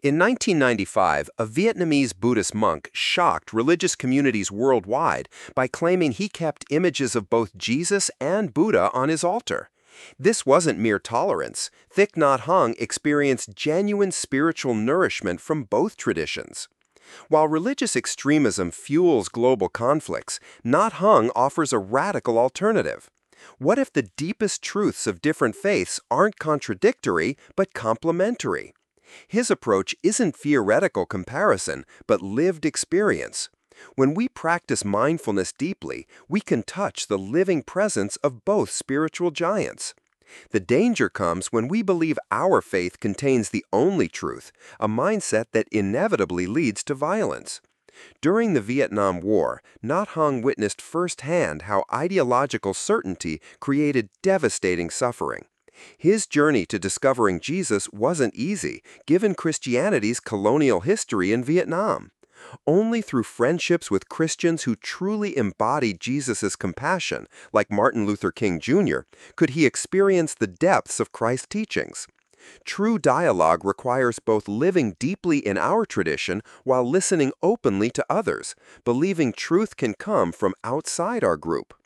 In 1995, a Vietnamese Buddhist monk shocked religious communities worldwide by claiming he kept images of both Jesus and Buddha on his altar. This wasn't mere tolerance. Thich Nhat Hanh experienced genuine spiritual nourishment from both traditions. While religious extremism fuels global conflicts, Nhat Hanh offers a radical alternative. What if the deepest truths of different faiths aren't contradictory but complementary? His approach isn't theoretical comparison, but lived experience. When we practice mindfulness deeply, we can touch the living presence of both spiritual giants. The danger comes when we believe our faith contains the only truth, a mindset that inevitably leads to violence. During the Vietnam War, Nhat Hanh witnessed firsthand how ideological certainty created devastating suffering. His journey to discovering Jesus wasn't easy, given Christianity's colonial history in Vietnam. Only through friendships with Christians who truly embodied Jesus' compassion, like Martin Luther King Jr., could he experience the depths of Christ's teachings. True dialogue requires both living deeply in our tradition while listening openly to others, believing truth can come from outside our group.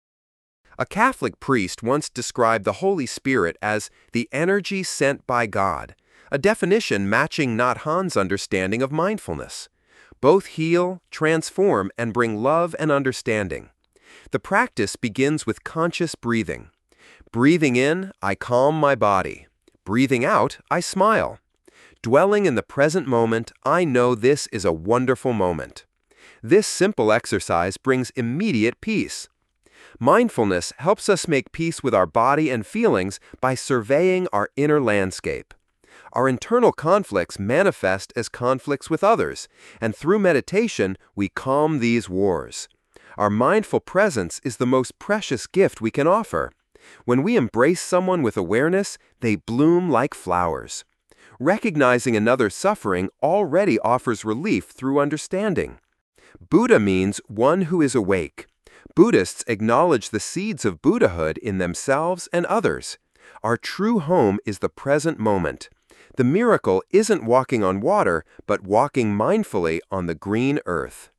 A Catholic priest once described the Holy Spirit as the energy sent by God, a definition matching Nhat Hanh's understanding of mindfulness. Both heal, transform, and bring love and understanding. The practice begins with conscious breathing. Breathing in, I calm my body. Breathing out, I smile. Dwelling in the present moment, I know this is a wonderful moment. This simple exercise brings immediate peace. Mindfulness helps us make peace with our body and feelings by surveying our inner landscape. Our internal conflicts manifest as conflicts with others, and through meditation, we calm these wars. Our mindful presence is the most precious gift we can offer. When we embrace someone with awareness, they bloom like flowers. Recognizing another's suffering already offers relief through understanding. Buddha means one who is awake. Buddhists acknowledge the seeds of Buddhahood in themselves and others. Our true home is the present moment. The miracle isn't walking on water, but walking mindfully on the green earth.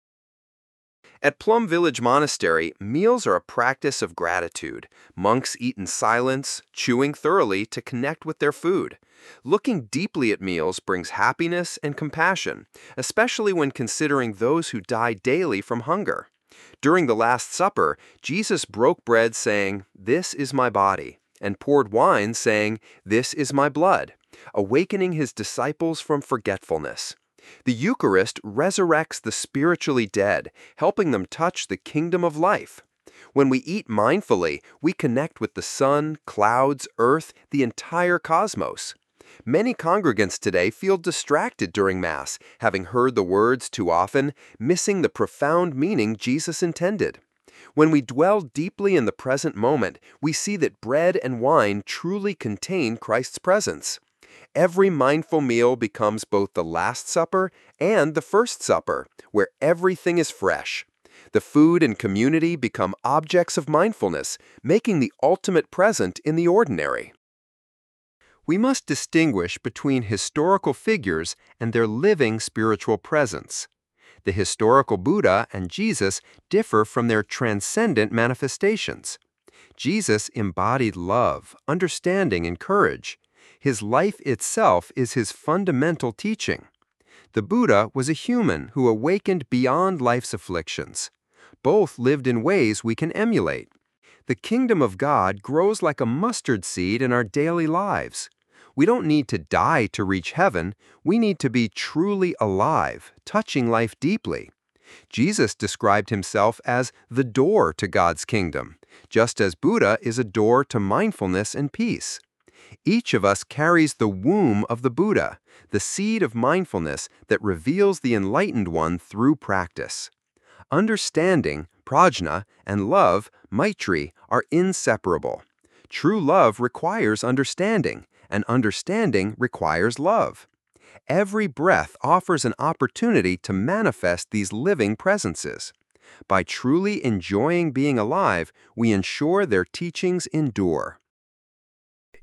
At Plum Village Monastery, meals are a practice of gratitude. Monks eat in silence, chewing thoroughly to connect with their food. Looking deeply at meals brings happiness and compassion, especially when considering those who die daily from hunger. During the Last Supper, Jesus broke bread saying, "This is my body," and poured wine saying, "This is my blood," awakening his disciples from forgetfulness. The Eucharist resurrects the spiritually dead, helping them touch the kingdom of life. When we eat mindfully, we connect with the sun, clouds, earth, the entire cosmos. Many congregants today feel distracted during Mass, having heard the words too often, missing the profound meaning Jesus intended. When we dwell deeply in the present moment, we see that bread and wine truly contain Christ's presence. Every mindful meal becomes both the Last Supper and the First Supper, where everything is fresh. The food and community become objects of mindfulness, making the ultimate present in the ordinary. We must distinguish between historical figures and their living spiritual presence. The historical Buddha and Jesus differ from their transcendent manifestations. Jesus embodied love, understanding, and courage. His life itself is his fundamental teaching. The Buddha was a human who awakened beyond life's afflictions. Both lived in ways we can emulate. The kingdom of God grows like a mustard seed in our daily lives. We don't need to die to reach heaven. We need to be truly alive, touching life deeply. Jesus described himself as the door to God's kingdom, just as Buddha is a door to mindfulness and peace. Each of us carries the womb of the Buddha, the seed of mindfulness that reveals the enlightened one through practice. Understanding, prajna, and love, maitri, are inseparable. True love requires understanding, and understanding requires love. Every breath offers an opportunity to manifest these living presences. By truly enjoying being alive, we ensure their teachings endure.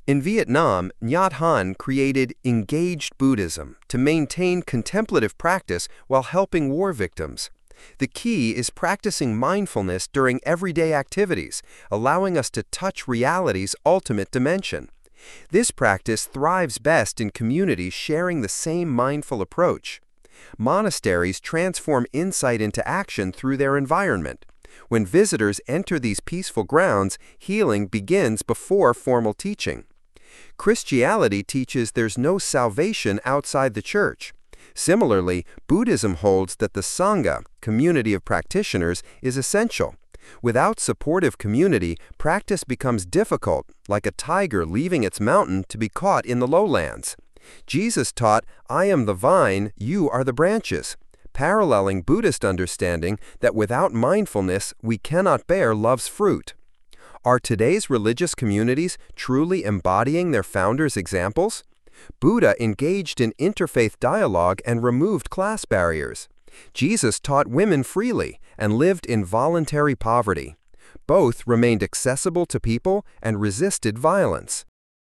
In Vietnam, Nhat Hanh created Engaged Buddhism to maintain contemplative practice while helping war victims. The key is practicing mindfulness during everyday activities, allowing us to touch reality's ultimate dimension. This practice thrives best in communities sharing the same mindful approach. Monasteries transform insight into action through their environment. When visitors enter these peaceful grounds, healing begins before formal teaching. Christianity teaches there's no salvation outside the church. Similarly, Buddhism holds that the Sangha, community of practitioners, is essential. Without supportive community, practice becomes difficult, like a tiger leaving its mountain to be caught in the lowlands. Jesus taught, "I am the vine, you are the branches," paralleling Buddhist understanding that without mindfulness, we cannot bear love's fruit. Are today's religious communities truly embodying their founders' examples? Buddha engaged in interfaith dialogue and removed class barriers. Jesus taught women freely and lived in voluntary poverty. Both remained accessible to people and resisted violence.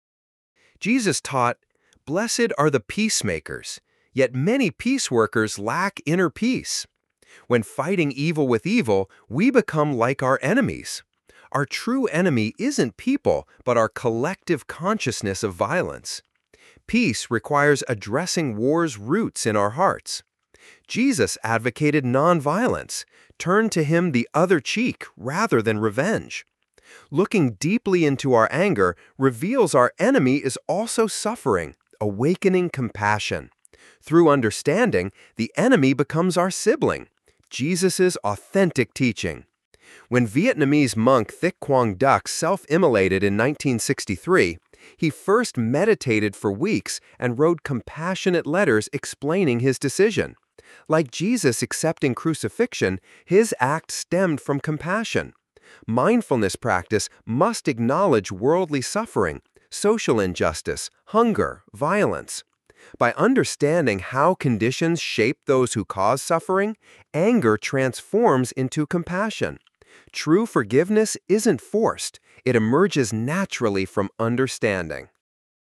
Jesus taught, "Blessed are the peacemakers," yet many peace workers lack inner peace. When fighting evil with evil, we become like our enemies. Our true enemy isn't people, but our collective consciousness of violence. Peace requires addressing war's roots in our hearts. Jesus advocated nonviolence, turned to him the other cheek rather than revenge. Looking deeply into our anger reveals our enemy is also suffering, awakening compassion. Through understanding, the enemy becomes our sibling, Jesus' authentic teaching. When Vietnamese monk Thich Quang Duc self-immolated in 1963, he first meditated for weeks and wrote compassionate letters explaining his decision. Like Jesus accepting crucifixion, his act stemmed from compassion. Mindfulness practice must acknowledge worldly suffering, social injustice, hunger, violence. By understanding how conditions shape those who cause suffering, anger transforms into compassion. True forgiveness isn't forced, it emerges naturally from understanding.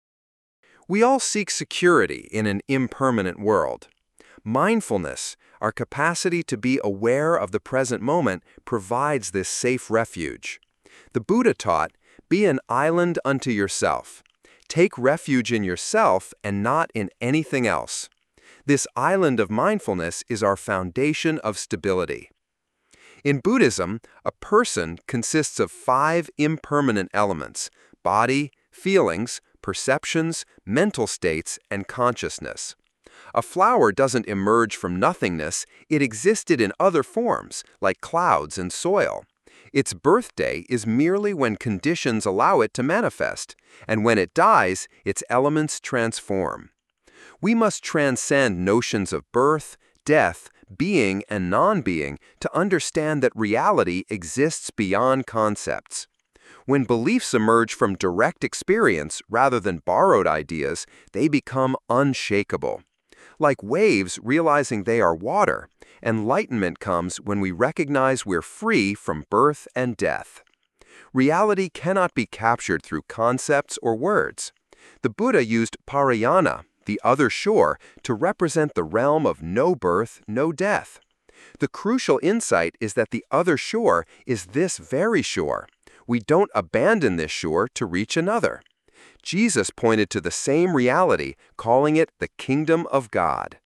We all seek security in an impermanent world. Mindfulness, our capacity to be aware of the present moment, provides this safe refuge. The Buddha taught, "Be an island unto yourself." Take refuge in yourself and not in anything else. This island of mindfulness is our foundation of stability. In Buddhism, a person consists of 5 impermanent elements: body, feelings, perceptions, mental states, and consciousness. A flower doesn't emerge from nothingness, it existed in other forms, like clouds and soil. Its birthday is merely when conditions allow it to manifest, and when it dies, its elements transform. We must transcend notions of birth, death, being, and non-being to understand that reality exists beyond concepts. When beliefs emerge from direct experience rather than borrowed ideas, they become unshakable. Like waves realizing they are water, enlightenment comes when we recognize we're free from birth and death. Reality cannot be captured through concepts or words. The Buddha used Parayana, the other shore, to represent the realm of no birth, no death. The crucial insight is that the other shore is this very shore. We don't abandon this shore to reach another. Jesus pointed to the same reality, calling it the kingdom of God.